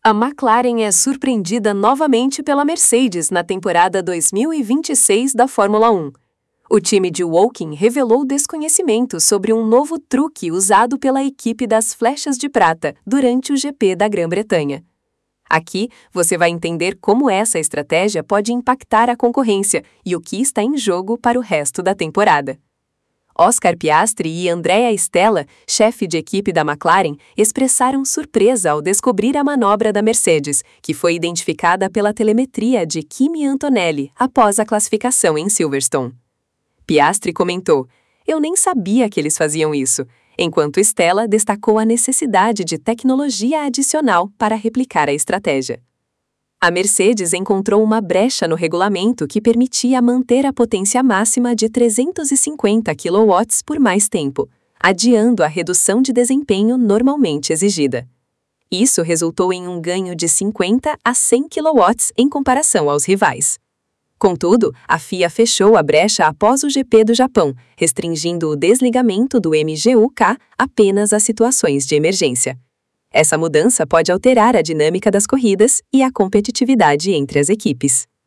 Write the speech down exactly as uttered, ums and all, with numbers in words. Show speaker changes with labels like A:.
A: A McLaren é surpreendida novamente pela Mercedes na temporada dois mil e vinte e seis da Fórmula um. O time de Woking revelou desconhecimento sobre um novo truque usado pela equipe das Flechas de Prata durante o G P da Grã-Bretanha. Aqui, você vai entender como essa estratégia pode impactar a concorrência e o que está em jogo para o resto da temporada. Oscar Piastri e Andrea Stella, chefe de equipe da McLaren, expressaram surpresa ao descobrir a manobra da Mercedes, que foi identificada pela telemetria de Kimi Antonelli após a classificação em Silverstone. Piastri comentou: "Eu nem sabia que eles faziam isso", enquanto Stella destacou a necessidade de tecnologia adicional para replicar a estratégia. A Mercedes encontrou uma brecha no regulamento que permitia manter a potência máxima de trezentos e cinquenta quilowatts por mais tempo, adiando a redução de desempenho normalmente exigida. Isso resultou em um ganho de cinquenta a cem quilowatts em comparação aos rivais. Contudo, a F I A fechou a brecha após o G P do Japão, restringindo o desligamento do M G U K apenas a situações de emergência. Essa mudança pode alterar a dinâmica das corridas e a competitividade entre as equipes.